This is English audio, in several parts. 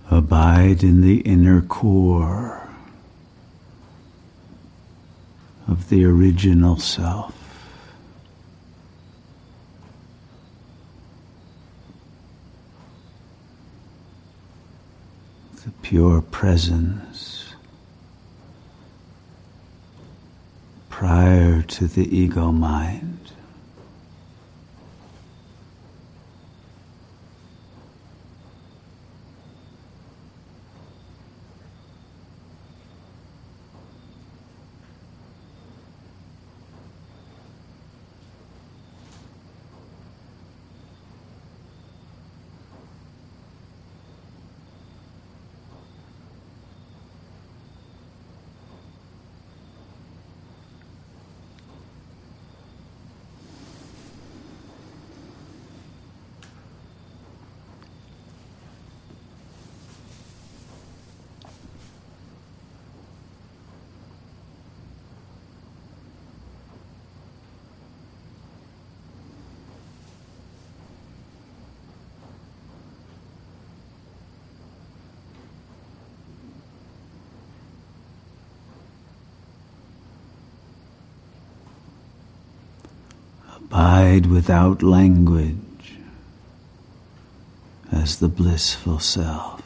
Abide in the inner core of the original self. The pure presence prior to the ego mind. Abide without language as the blissful self.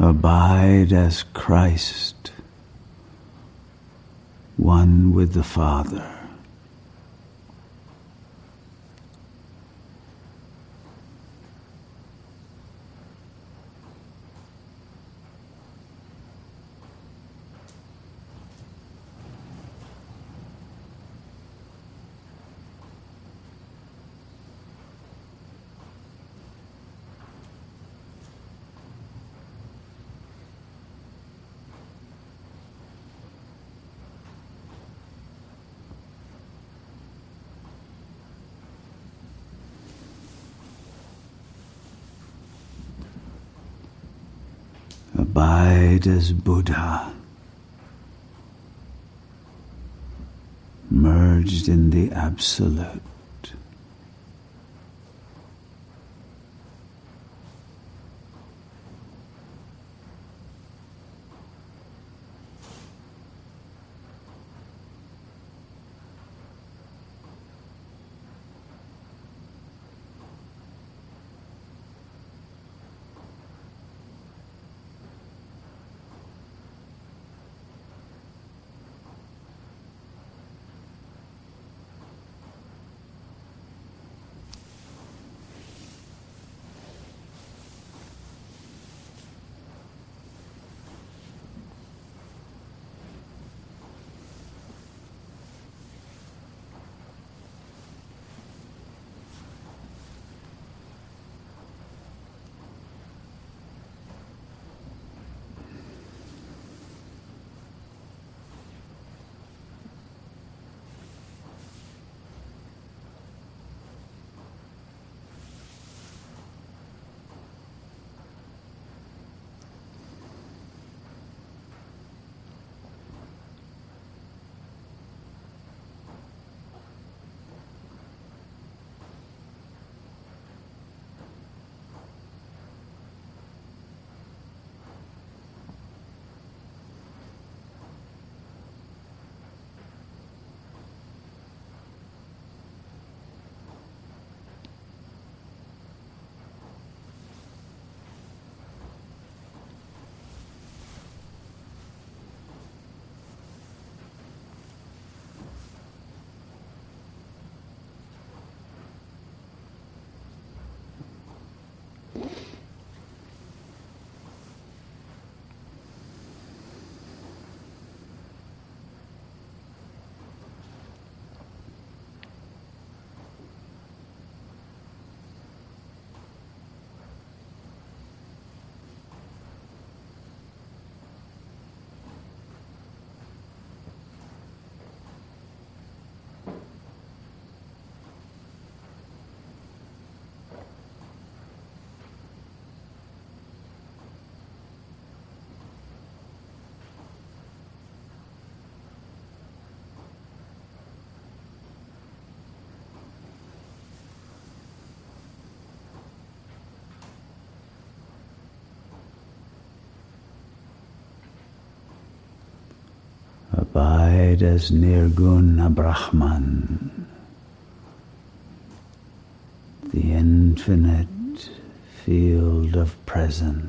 Abide as Christ, one with the Father. Abide as Buddha, merged in the Absolute. Abide as Nirguna Brahman, the infinite field of presence.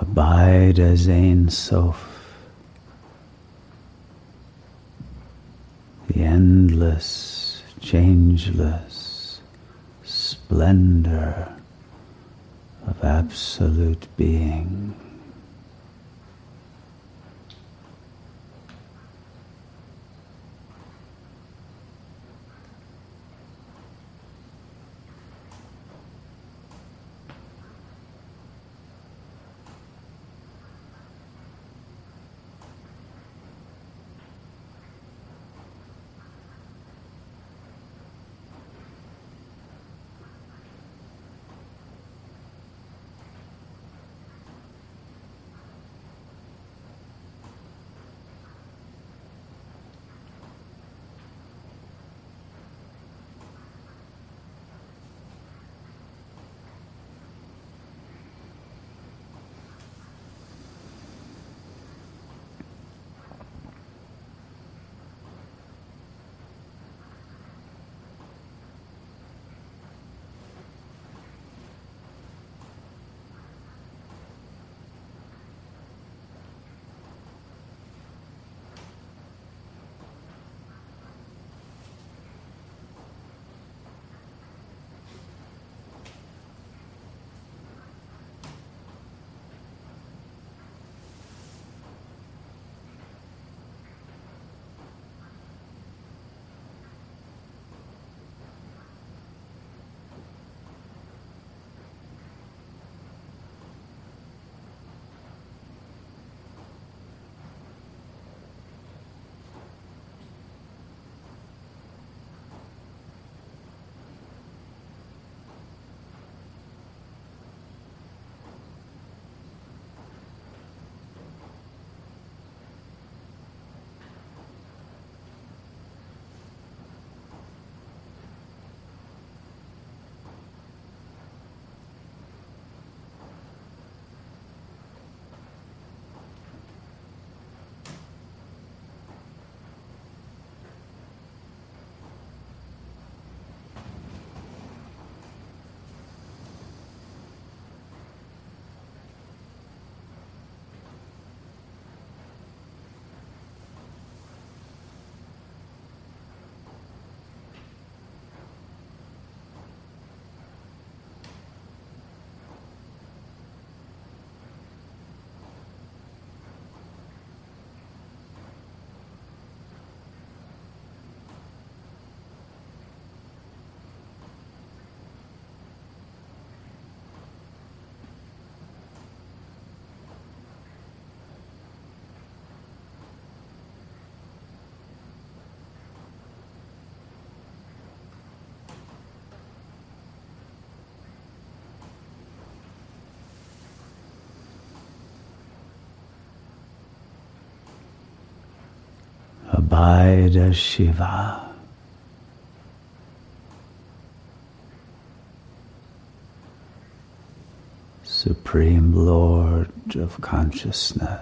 abide as Ein Sof, the endless, changeless splendor of absolute being. Abide as Shiva, Supreme Lord of Consciousness.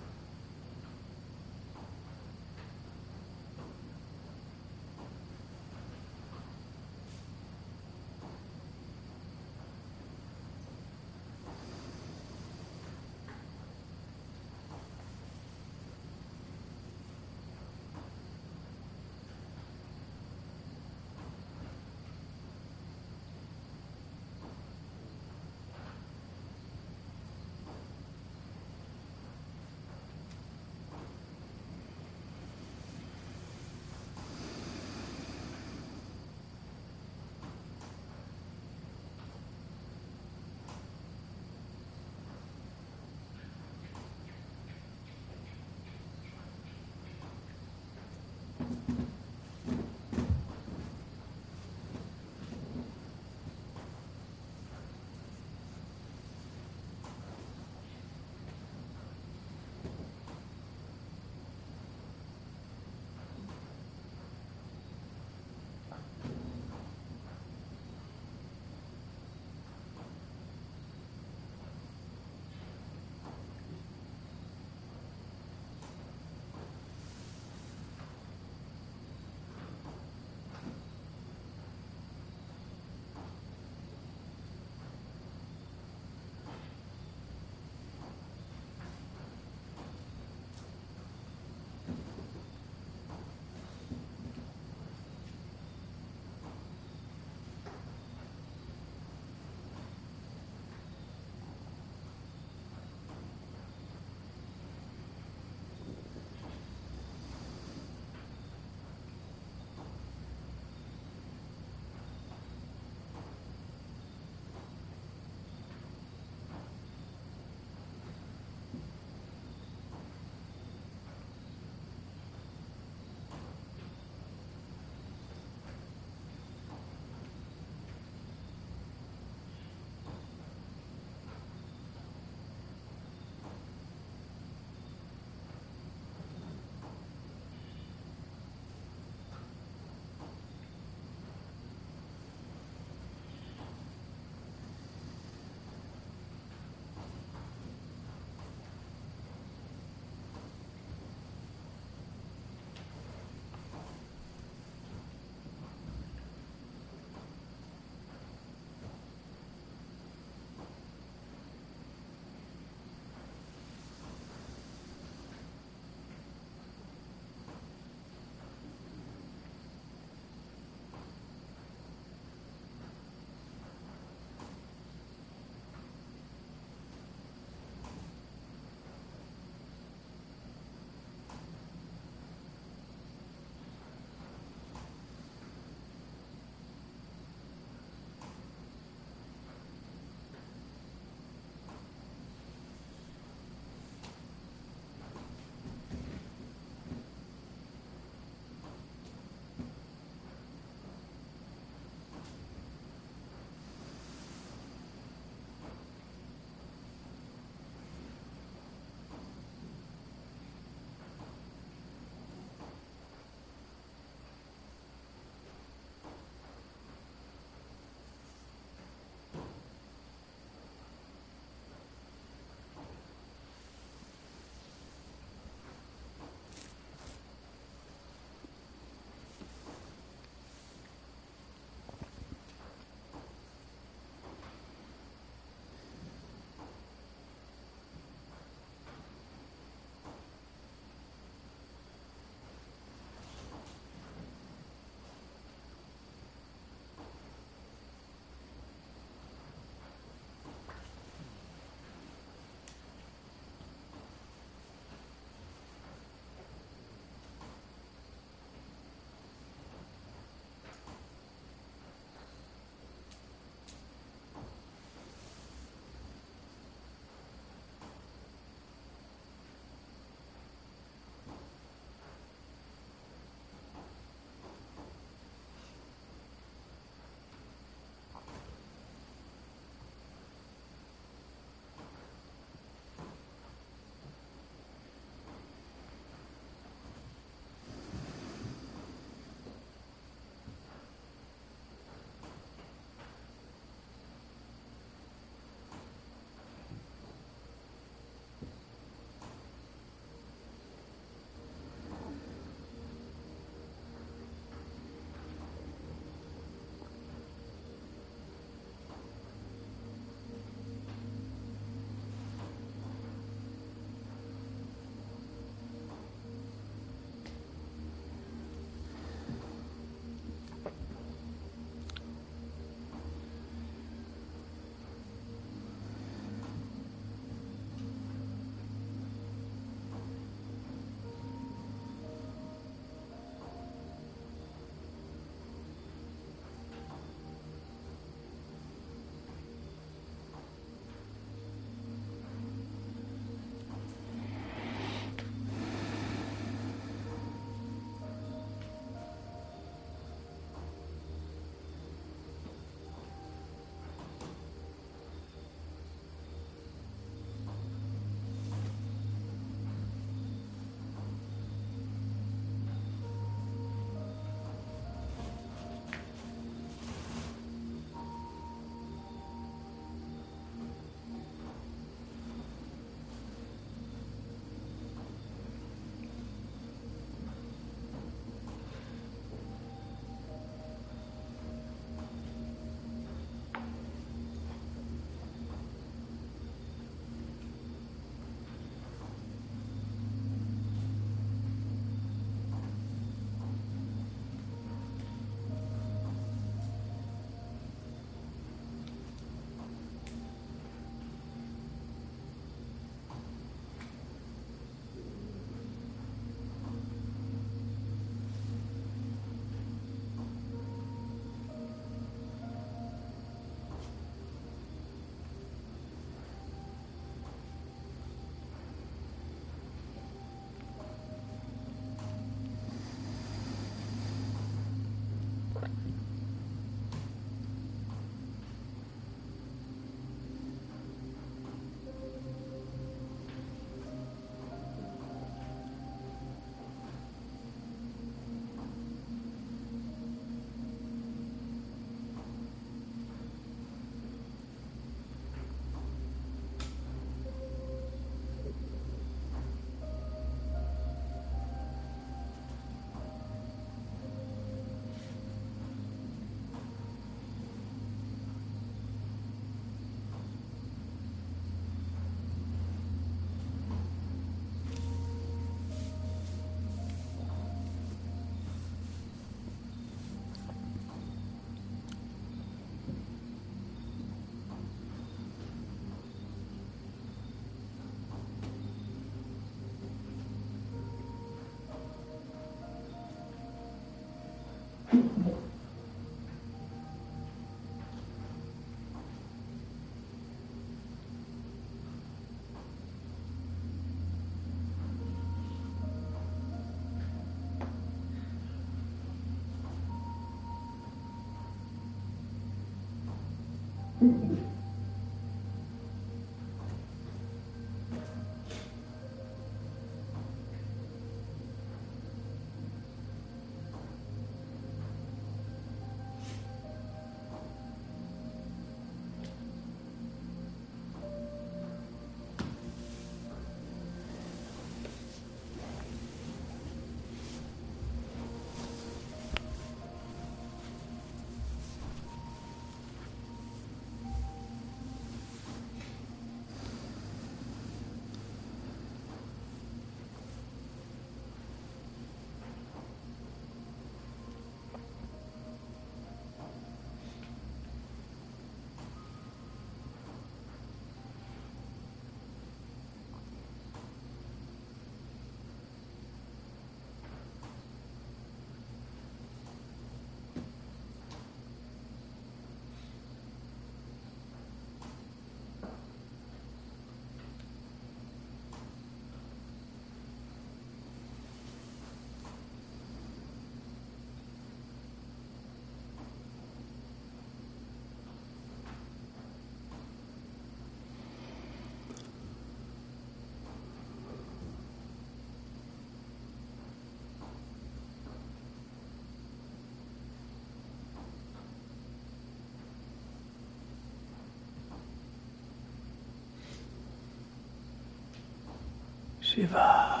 Shiva.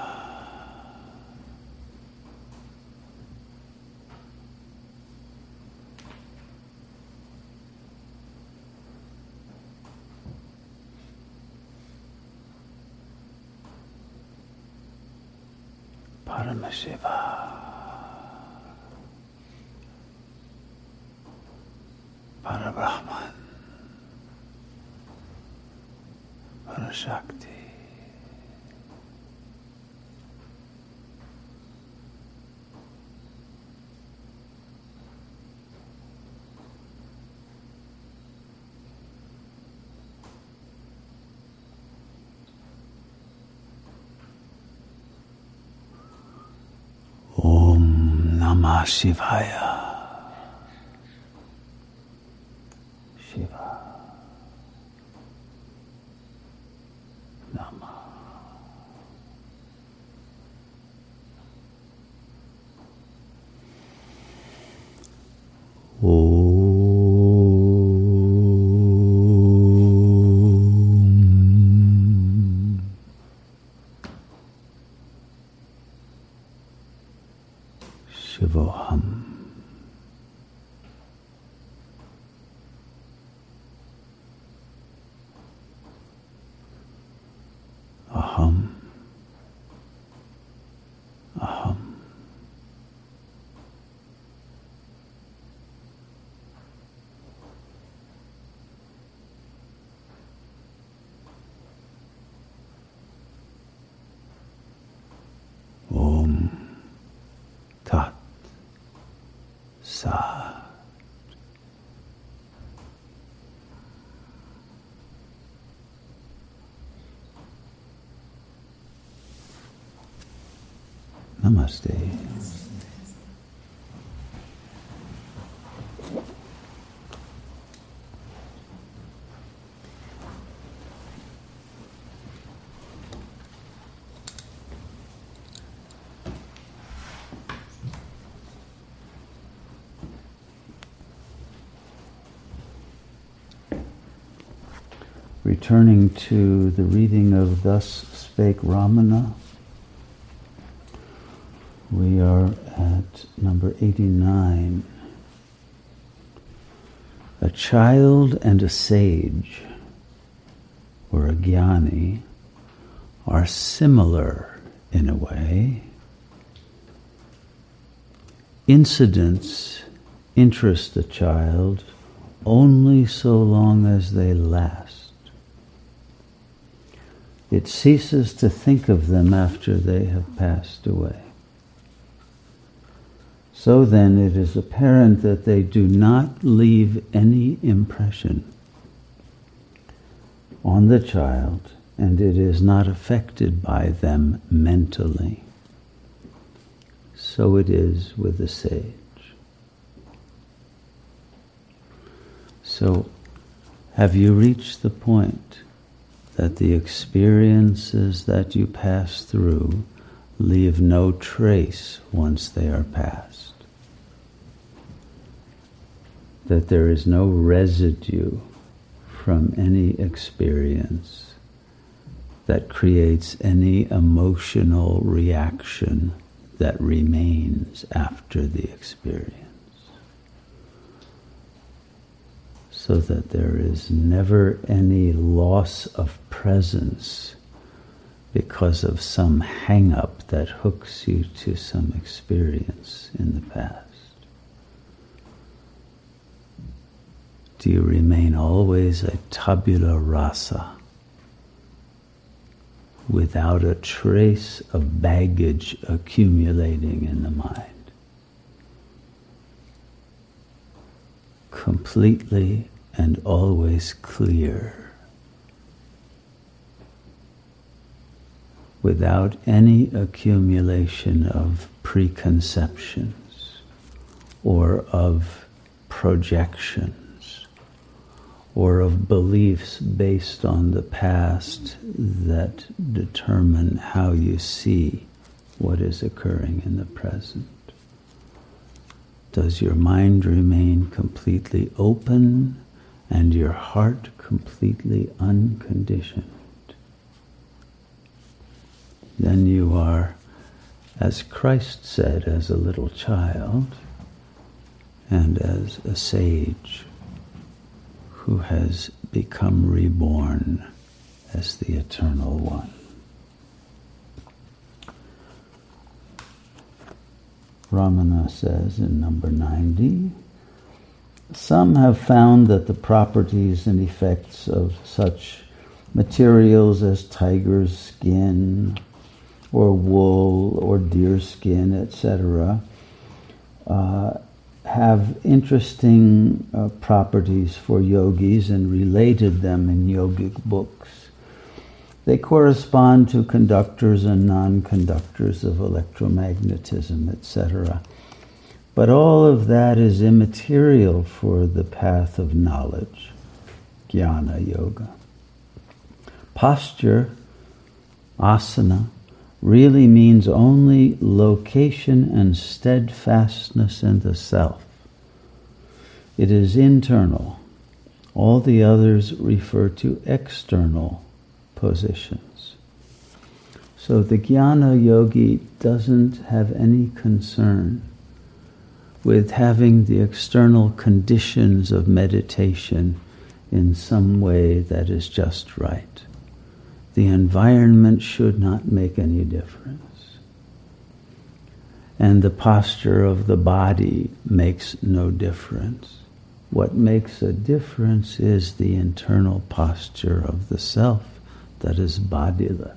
Paramashiva. Parabrahman. Parashakti. Namah Shivaya. Shiva. Namah. Shivoham. Aham. Aham. Om Tat Sat. Namaste. Returning to the reading of Thus Spake Ramana, we are at number 89. A child and a sage, or a jnani, are similar in a way. Incidents interest the child only so long as they last. It ceases to think of them after they have passed away. So then it is apparent that they do not leave any impression on the child, and it is not affected by them mentally. So it is with the sage. So, have you reached the point that the experiences that you pass through leave no trace once they are past? That there is no residue from any experience that creates any emotional reaction that remains after the experience. So that there is never any loss of presence because of some hang-up that hooks you to some experience in the past. Do you remain always a tabula rasa, without a trace of baggage accumulating in the mind? Completely and always clear, without any accumulation of preconceptions or of projections or of beliefs based on the past that determine how you see what is occurring in the present. Does your mind remain completely open and your heart completely unconditioned? Then you are, as Christ said, as a little child and as a sage who has become reborn as the Eternal One. Ramana says in number 90, some have found that the properties and effects of such materials as tiger's skin or wool or deer skin, etc., have interesting properties for yogis and related them in yogic books. They correspond to conductors and non-conductors of electromagnetism, etc. But all of that is immaterial for the path of knowledge, jnana yoga. Posture, asana, really means only location and steadfastness in the self. It is internal. All the others refer to external positions. So the jnana yogi doesn't have any concern with having the external conditions of meditation in some way that is just right. The environment should not make any difference. And the posture of the body makes no difference. What makes a difference is the internal posture of the self that is bodiless.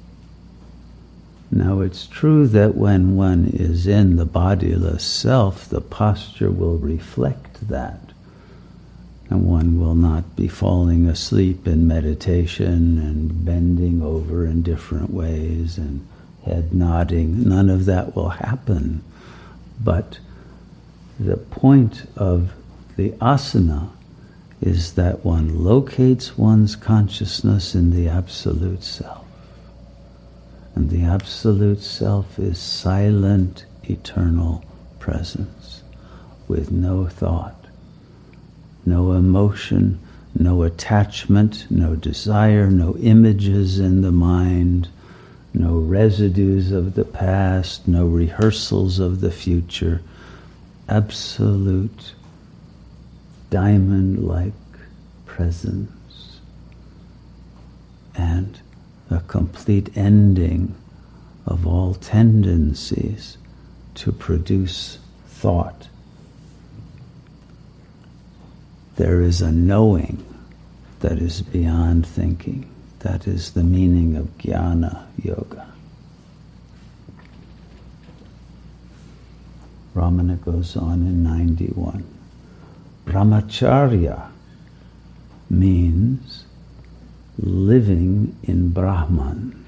Now it's true that when one is in the bodiless self, the posture will reflect that. And one will not be falling asleep in meditation and bending over in different ways and head nodding. None of that will happen. But the point of the asana is that one locates one's consciousness in the Absolute Self. And the Absolute Self is silent, eternal presence with no thought, no emotion, no attachment, no desire, no images in the mind, no residues of the past, no rehearsals of the future. Absolute, diamond-like presence. And a complete ending of all tendencies to produce thought. There is a knowing that is beyond thinking. That is the meaning of jnana yoga. Ramana goes on in 91. Brahmacharya means living in Brahman.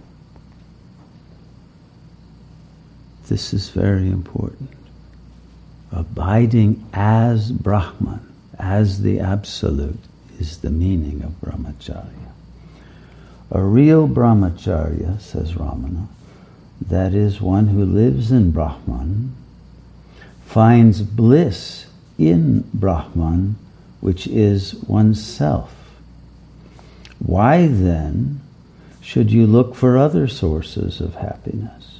This is very important. Abiding as Brahman, as the Absolute, is the meaning of Brahmacharya. A real Brahmacharya, says Ramana, that is one who lives in Brahman, finds bliss in Brahman, which is oneself. Why then should you look for other sources of happiness?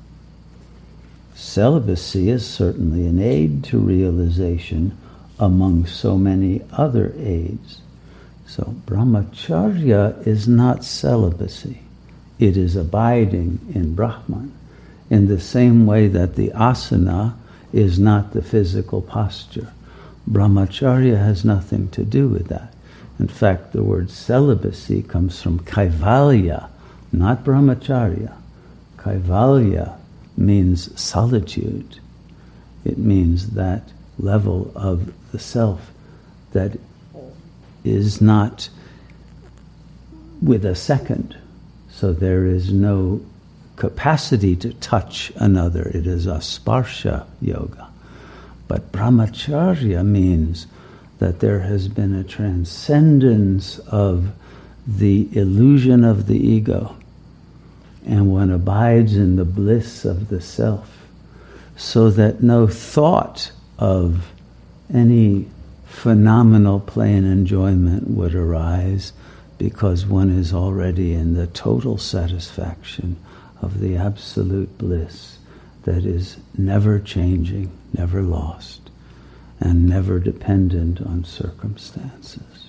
Celibacy is certainly an aid to realization among so many other aids. So Brahmacharya is not celibacy. It is abiding in Brahman, in the same way that the asana is not the physical posture. Brahmacharya has nothing to do with that. In fact, the word celibacy comes from kaivalya, not brahmacharya. Kaivalya means solitude. It means that level of the self that is not with a second. So there is no capacity to touch another. It is a sparsha yoga. But brahmacharya means that there has been a transcendence of the illusion of the ego, and one abides in the bliss of the self, so that no thought of any phenomenal play and enjoyment would arise, because one is already in the total satisfaction of the absolute bliss that is never changing, never lost, and never dependent on circumstances.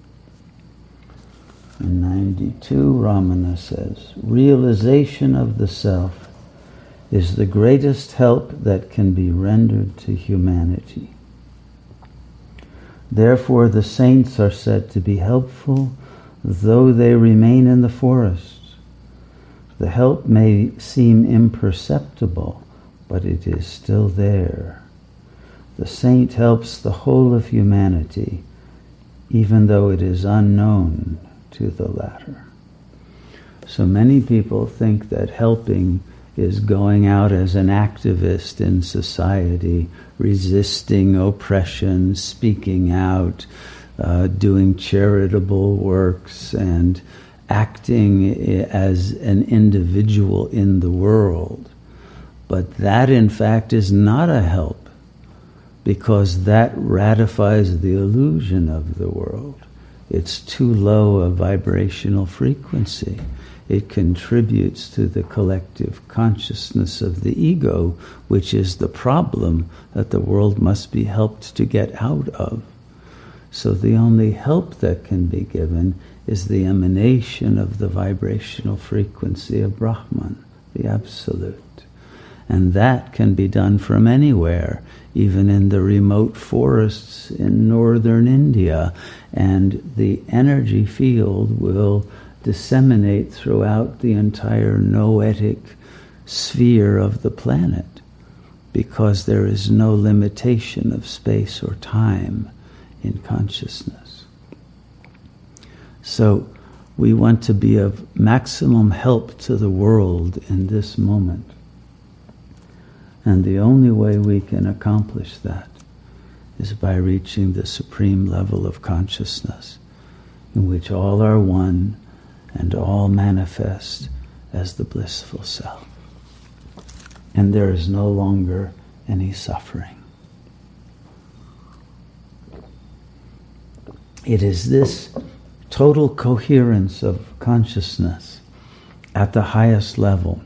In 92, Ramana says, realization of the self is the greatest help that can be rendered to humanity. Therefore, the saints are said to be helpful, though they remain in the forests. The help may seem imperceptible, but it is still there. The saint helps the whole of humanity, even though it is unknown to the latter. So many people think that helping is going out as an activist in society, resisting oppression, speaking out, doing charitable works, and acting as an individual in the world. But that, in fact, is not a help, because that ratifies the illusion of the world. It's too low a vibrational frequency. It contributes to the collective consciousness of the ego, which is the problem that the world must be helped to get out of. So the only help that can be given is the emanation of the vibrational frequency of Brahman, the Absolute. And that can be done from anywhere, even in the remote forests in northern India. And the energy field will disseminate throughout the entire noetic sphere of the planet, because there is no limitation of space or time in consciousness. So we want to be of maximum help to the world in this moment. And the only way we can accomplish that is by reaching the supreme level of consciousness, in which all are one and all manifest as the blissful self. And there is no longer any suffering. It is this total coherence of consciousness at the highest level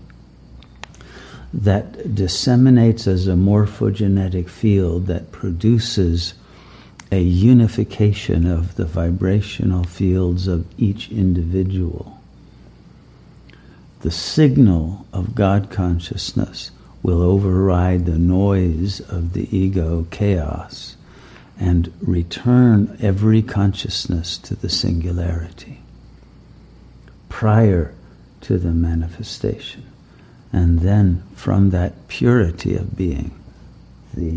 that disseminates as a morphogenetic field that produces a unification of the vibrational fields of each individual. The signal of God consciousness will override the noise of the ego chaos and return every consciousness to the singularity prior to the manifestation. And then from that purity of being, the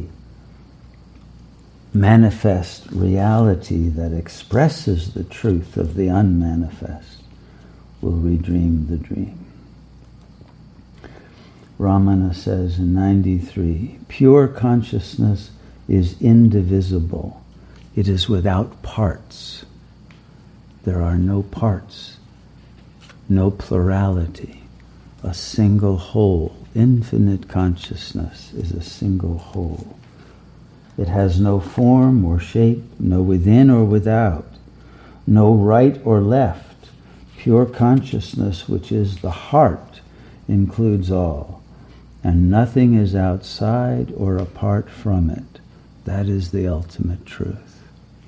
manifest reality that expresses the truth of the unmanifest will redream the dream. Ramana says in 93, pure consciousness is indivisible. It is without parts. There are no parts, no plurality. A single whole. Infinite consciousness is a single whole. It has no form or shape, no within or without, no right or left. Pure consciousness, which is the heart, includes all, and nothing is outside or apart from it. That is the ultimate truth.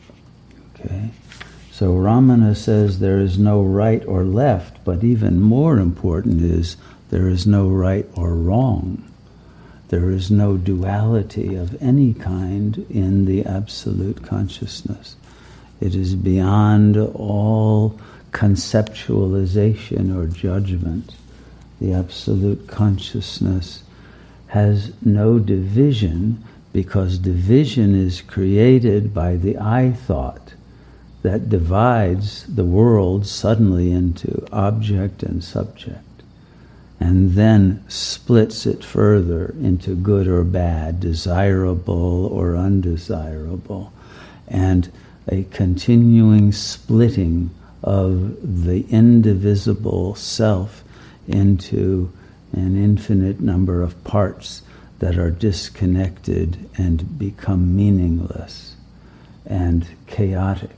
Okay? So Ramana says there is no right or left, but even more important is there is no right or wrong. There is no duality of any kind in the absolute consciousness. It is beyond all conceptualization or judgment. The absolute consciousness has no division, because division is created by the I thought that divides the world suddenly into object and subject, and then splits it further into good or bad, desirable or undesirable, and a continuing splitting of the indivisible self into an infinite number of parts that are disconnected and become meaningless and chaotic.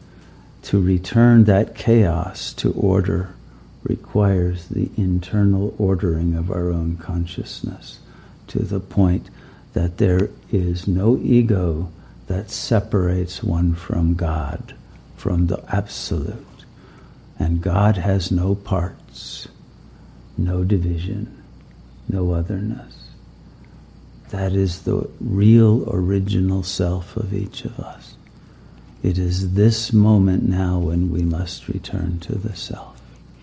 To return that chaos to order requires the internal ordering of our own consciousness to the point that there is no ego that separates one from God, from the Absolute. And God has no parts, no division, no otherness. That is the real original self of each of us. It is this moment now when we must return to the self.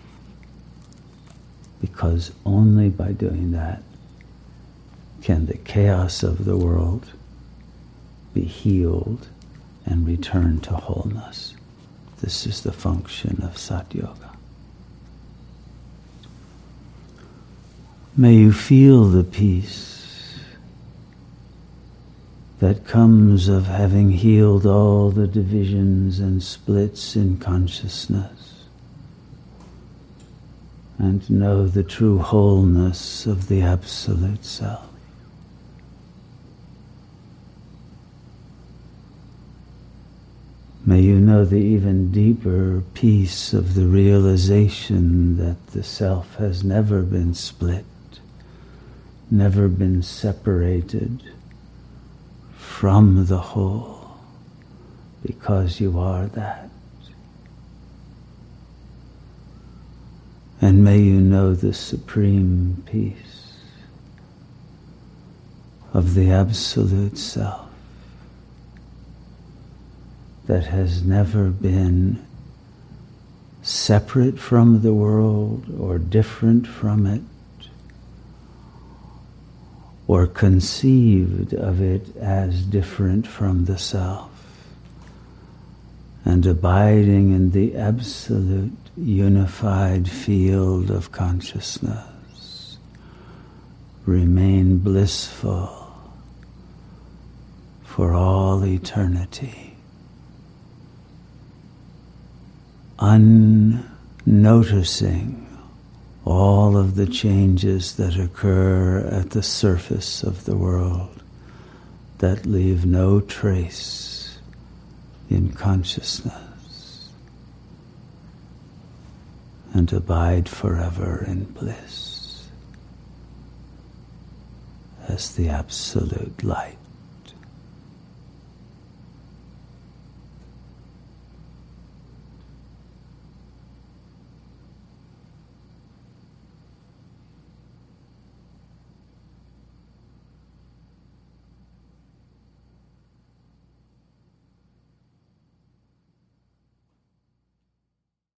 Because only by doing that can the chaos of the world be healed and return to wholeness. This is the function of Sat Yoga. May you feel the peace that comes of having healed all the divisions and splits in consciousness, and know the true wholeness of the Absolute Self. May you know the even deeper peace of the realization that the Self has never been split, never been separated from the whole, because you are that. And may you know the supreme peace of the Absolute Self that has never been separate from the world or different from it, or conceived of it as different from the Self, and abiding in the absolute unified field of consciousness, remain blissful for all eternity, unnoticing all of the changes that occur at the surface of the world that leave no trace in consciousness, and abide forever in bliss as the Absolute Light.